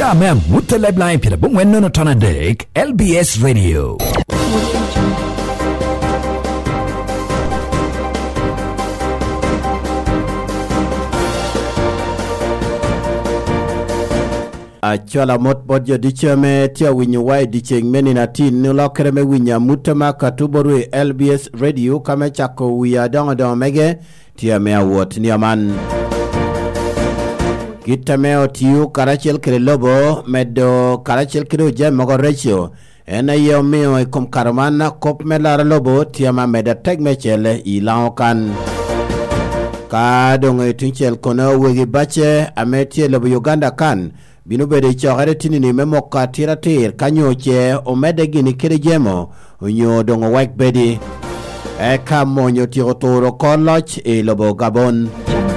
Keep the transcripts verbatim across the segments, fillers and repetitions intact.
Tia me muteleb line pira bungwen no tona dek L B S Radio. a chola mot bodjo dicheme tia winyo wai dicheng meni na tin nilo kreme winya mutama katuboru L B S Radio kame chako wiya dongo dongo mege tia mea wot ni aman kita meo tiu karachel kire lobo medo karachel kire uje mogo recho ena yeo meo ikum karamana kop me lara lobo tia ma meda teg mechele ilao kan ka dongo itunchel kono wegi bache ametie lobo Uganda kan binu bede chogere tinini memo ka tiratir kanyoche omede gini kiri jemo unyo dongo wake bedi eka monyo tirotoro koloch e lobo Gabon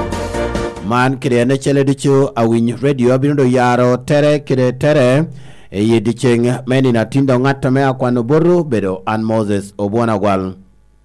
man kiri ene chele dichu awiny radio binu do yaro tere kiri tere e ye dicheng meni na tindo ngata mea kwano boru bedo an Moses obwana gwal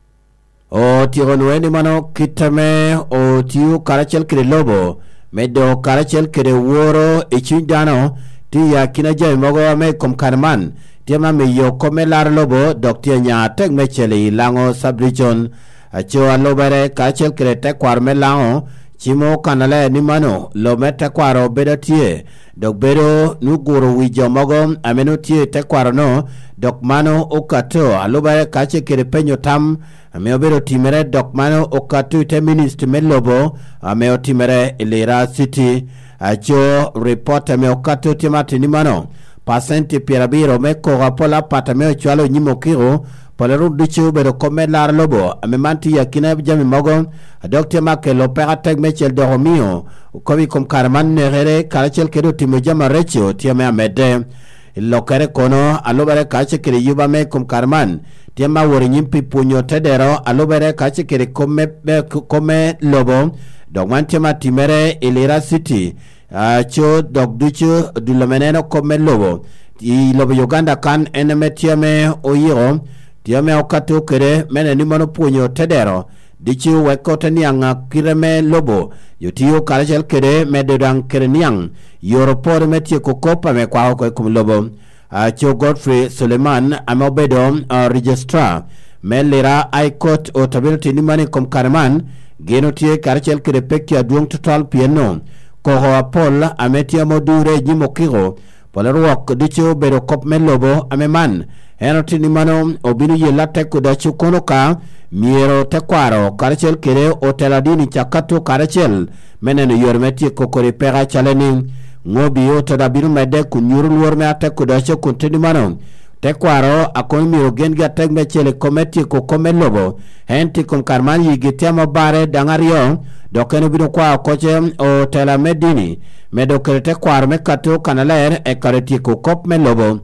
o tironueni mano kitame o tiu karachel kiri lobo medo karachel kere woro ichindano ti ya kinaja mogo me kom karman tema me yo komelar lobo doktia nya tek mechele lango subregion acho alobere karachel kere te kwar me lango chimo kanale ni mano lo meta kwaro bedatie dok bedo nuguro wijo mogo ameno tie te kwaro no dok mano okato alobere karachel kere penyo tam ameo bero timere dok mano okatu te minister melobo ameo timere ilera city acho report ameo okatu timati ni mano pasenti pirabiro meko rapola pata meo chualo nyimo kiro poleru duchu bero kome lar lobo ame manti ya kina jami mogo dokte make lo perateg mechel doromio komi kom karman negere karachel kedo timo jama recho tiame amede lokere kono alobere kache kere yuba me kom karman tiama wori nyimpi punyo tedero alobere kache kere kome kome lobo dogman tiama timere ilera city acho dogduchu dulomeneno kome lobo i lobo Uganda kan eneme tiame oyiro tiame okato kere mene nimono punyo tedero dichu wekote nianga kireme lobo yutiyo karachel kere mededang kere niang yoropore metie kukopa me kwa hoko kum lobo acho Godfrey Suleiman amobedo uh, registrar melira I court authority ni mani kom karman geno tie karachel kere pekya duong total piano koho apol ametia modure jimo kiro polerwok dicho bedo kop melobo ameman enoti ni mano obinu yelate kudachu konoka miero tekwaro karachel kere oteladini chakato karachel meneno yormeti kokori pera chaleni ngobi otoda binu mede kunyuru luorme ate kudachu kuntini mano tekwaro akoni miero genga tegme chele kometi kokome lobo henti kum karman yigitiama bare dangario dokeno binu kwa koche otela medini medo kere tekwaro mekato kanaler e kareti kokop me lobo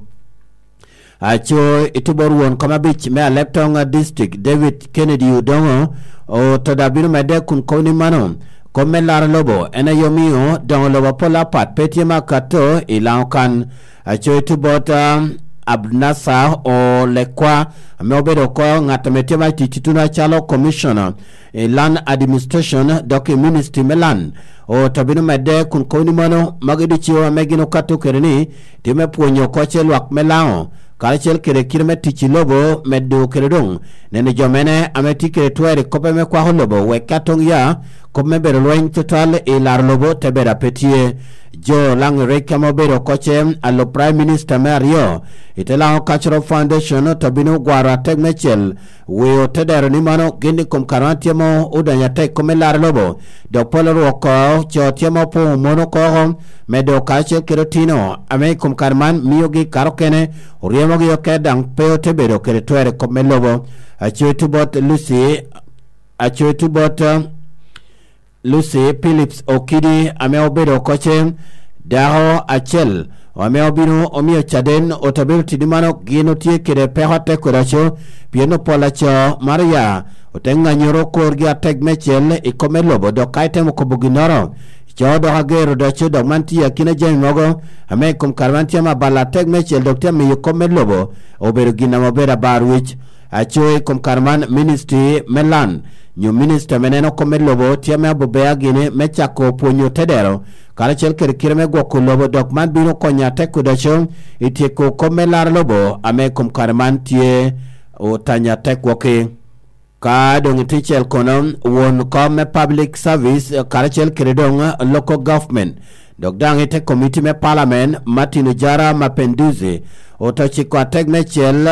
acho ituboruon kama bich mea Leptonga district David Kennedy udongo o todabinu mede kun koni mano kome lar lobo ena yomio dongo lobo pola pat petie makato ilankan acho itubota Abnasa o lekwa meobedo ko ngatametie ma tituna chalo commissioner e land administration doki ministry melan o tabinu mede kun koni mano magidi chiwa megino kato kereni time puonyo koche lwak melao karachel kere kirme tichi lobo medo keredong nene jomene ameti kere tuere kope me kwa holobo wekatong ya kome bero loeng total e lar lobo tebera petie jo lang reka mobero koche alo prime minister Mario itelao cultural foundation tabino gwara teg mechel weo tedero ni mano gini kum karantiamo udanya teg kome lar lobo do polo roko cho tiamo po mono kohom medo karachel kere tino ame kum karman miyogi karokene uriemo gi yokedang peo tebero kere tuere kome lobo acho tubot Lucy acho tubot Lucy Phillips Okidi ameobedo koche daho achel ameobino omio chaden otabel tidimano gino tie kere pehote kuracho pieno polacho Maria otenga nyoro korgi ateg mechel ikome lobo do kaite mokobuginoro chodo hagero dacho do manti yakina jami mogo ame kum karmanti ama bala teg mechel doktia me yikome lobo obedo gina mobera barwich acho kum karman ministry melan New minister meneno kome lobo tiame abobea gine mechako ponyo tedero karachel kere kirme goko lobo Dogman bino konya teku dacho itie ko komelar lobo ame kum karman tie o tanya tek woke ka dong tichel konom won come public service karachel kere dong local government Dogdang ite committee me parliament Martin Jara Mapenduzi otochiko tek mechel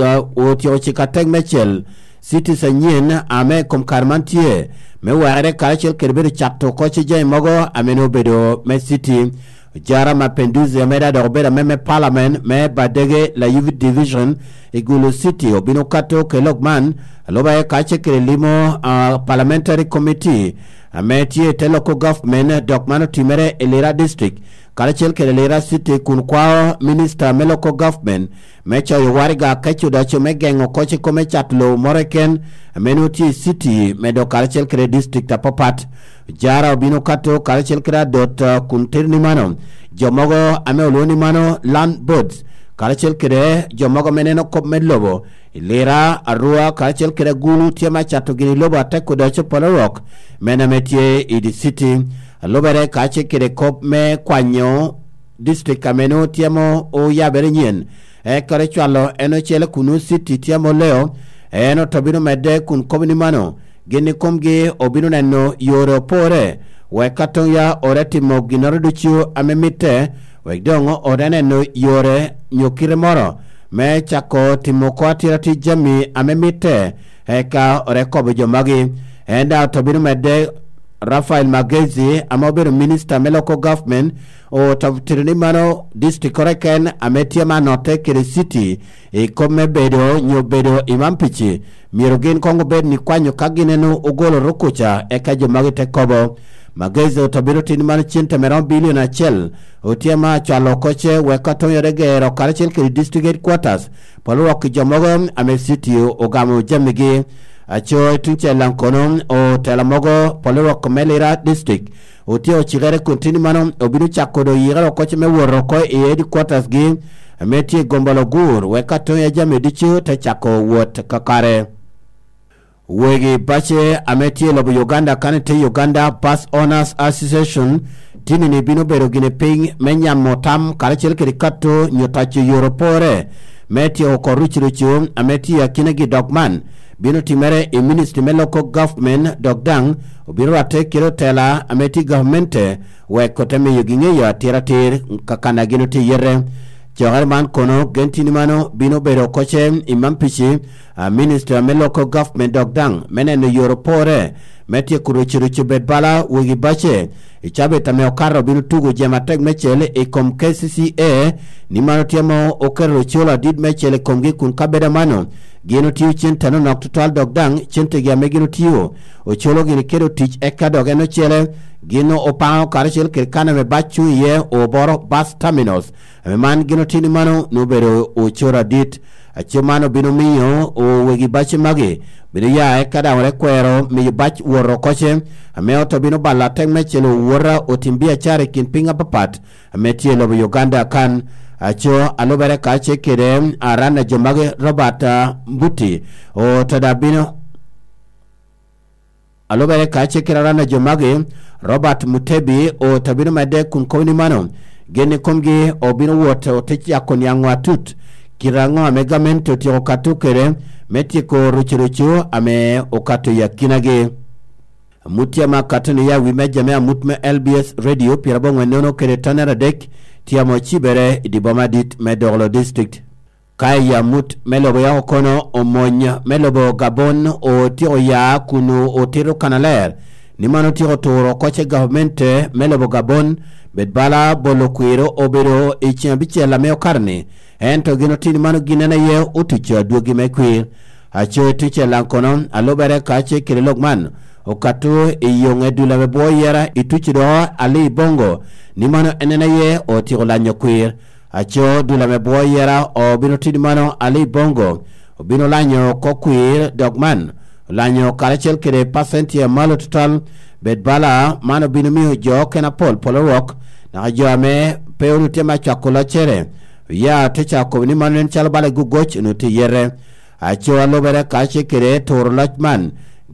otochiko tek mechel citizen yin ame kum karman tie me ware karachel kere chapto kochi jay mogo ameno bedo me city Jara Mapenduzi ameda dorbeda meme parliament me badege la U V division igulu city obino kato kelogman loba kache kere limo uh, parliamentary committee ameti teloko government Dogman timere elera district karachel kere elera city kun kwao minister meloko government mecha yowariga kacho dacho megengo kochi kome chatlo moreken menuti city medo karachel kere district apopat Jara obino kato karachel kere dot uh, kuntirni mano jomogo ame oloni mano land boards karachel kere jomogo meneno kop medlobo ilera arua karachel kere gulu tiama chato gini lobo ateko dacho polorok mena metie idi city lobere karachel kere kop me kwanyo district kameno tiamo o yabere nyen e kare chwalo eno chele kunu city tiamo leo eno tobino mede kun kobini mano gini komgi obino neno yoro pore wekaton ya oreti mo ginoroduchu amemite wekdongo oreneno yore nyokire moro me chako timoko atirati jami amemite eka orekobo jomagi enda tobino mede Rafael Magezi amobero minister meloko government o tabtirini mano district koreken ametia manote kere city e kome bedo nyobedo imampichi mirogin kongo bed ni kwanyo kaginenu ugolo rukucha eka jomagi tekobo Magezi otabiro tini mano chinta meron bilion achel otiama chalo koche wekaton yoregero karachel kere district headquarters polo waki jomogom ame city ogamo jamigi acho tunche lankonom o telamogo polero komelira district otio chigare kontini mano obinu chakodo yigaro koche me woroko e headquarters gi ameti gombolo gur wekaton ya jame dichu te chako wot kakare wegi bache ameti lobo Uganda kanete Uganda Bus Owners Association tini ni bino bero gine ping menya motam karachel kirikato nyotacho Europore meti okoruchiruchu ameti ya kinegi Dogman bino timere e ministry me local government Dogdang obiro ate kiro tela ameti governmente we koteme yoginge ya tiratir kakana gino ti yere Joharman kono gentini mano bino bero koche imampichi uh, minister me local government Dogdang menene Europore meti kuruchiruchu bedbala wigi bache ichabe tame okaro bino tugu jema teg mechele e kom K C C A ni mano tiamo okero chola did mechele komgi kun kabeda mano gino tiu chintano nok total Dogdang chinte gia megino tiu o cholo gini kero tich eka dogeno chele gino opao karachel kirkana me bachu ye o boro bus terminals me man gino tini mano nubero o chora dit acho mano bino miyo o wegi bachi magi bino ya eka da wale kwero miyo bach woro koche ame oto bino bala teng mechelo wora o timbia chare kinpinga papat ame tie lobo Uganda kan acho alobere kache kere arana jomage Robert Mbuti o tadabino alobere kache kere arana jomage Robert Mutebi o tabino made kun koni mano gene komge o bino wote o techi akoni angwa tut kirango amegamento ti okatu kere meti ko ruchiruchu ame okatu ya kinage mutia makatani ya wimejame mutme L B S radio pirabongo nono kere tanera dek tiamo chibere idiboma dit medorlo district kaya mut melobo ya okono omonya melobo Gabon o tiro ya kunu o tiro kanaler ni mano tiro toro koche governmente melobo Gabon bedbala bolo kuiro obero ichiambiche la meo karne ento gino tini mano ginena ye utucho duogi mekwir acho tuche lankono alobere kache kirilogman okatu iyonge dula mebo yera ituchido ali bongo ni mano enena ye o tiro la nyokwir acho dula mebo yera o bino tini mano ali bongo o bino lanyo kokwir Dogman lanyo karachel kere pasenti ya malo total bedbala mano bino miho jo kena pol polo rock na jo ame peonu tema chakola chere ya techa ko ni mano nchala bale gugoch no te yere acho alobere kache kere toro lachman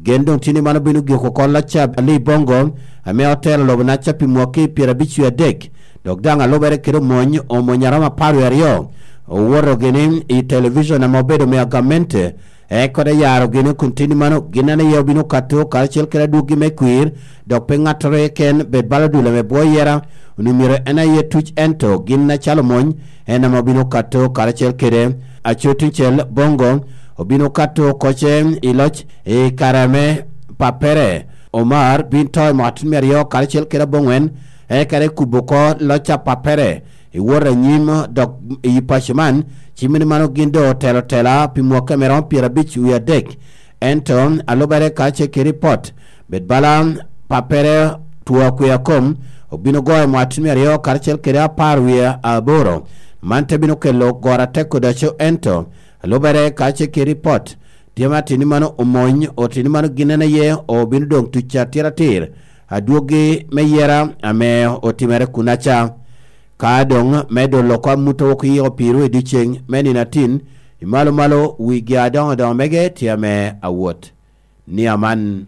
gendong tini mano binu giko kola chab ali bongo ame hotel lobo na chapi mwoki pira bichu ya dek dok danga lobere kiro monyi o monyarama paru ya rio o woro gini i television na mobedo me agamente e kode yaro gini kuntini mano ginane yeo binu kato kalchel kira dugi me kuir dok pengatore ken bed baladula me boy yera unimiro ena ye tuch ento ginna chalo mony ena mobinu kato kalchel kire achotinchel bongo obinu kato koche iloch e karame papere Omar bintoy Martin Merio kalchel kira bongwen e kare kuboko locha papere i wora nyim dok i pashman chimini mano gindo telo tela pimo kameron pira bich uya dek enton alobare kache ki report bet balam papere tuwa kuya kom obino goy Martin Merio kalchel kira parwia aboro mante bino kelo gora teko dacho ento alobare kache ki report tiama tinimano omony o tinimano ginene ye o bino dong tucha tira tir aduogi meyera ame o timere kunacha kadong medo lokwa muto ko yo piru edicheng meni natin imalo malo wigi adon don mege tiame awot ni aman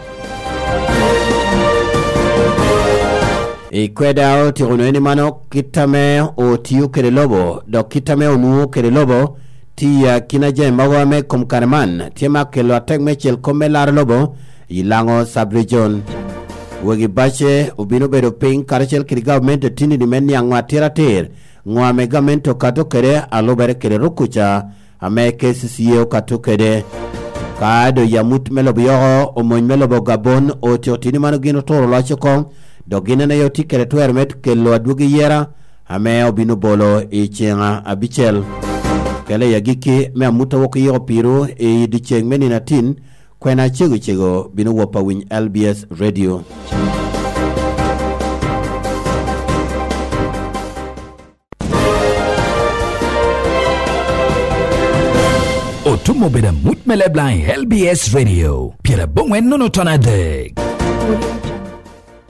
e kweda o tiruno ni mano kitame o tiu kere lobo do kitame o nu kere lobo tia kinaje magame kom karman tiama kelo atek mechel komelar lobo ilango subregion wagi bache ubino bedo ping karachel kiri government tini di meni angwa tira tir ngwa me government kato kere alobere kere rukucha ame kesi siye kato kere kaado yamut melobo yoho omoy melobo gabon o tio tini manu gino toro lache kong do gina na yoti kere tuwer met kelo adugi yera ame ubino bolo i chenga abichel kele yagiki me amuta wako yoho piru i di cheng meni natin kwena chego chego bino wapa win L B S radio. Otumo beda mutmele blind L B S radio. Pira bongwen nono tonadeg.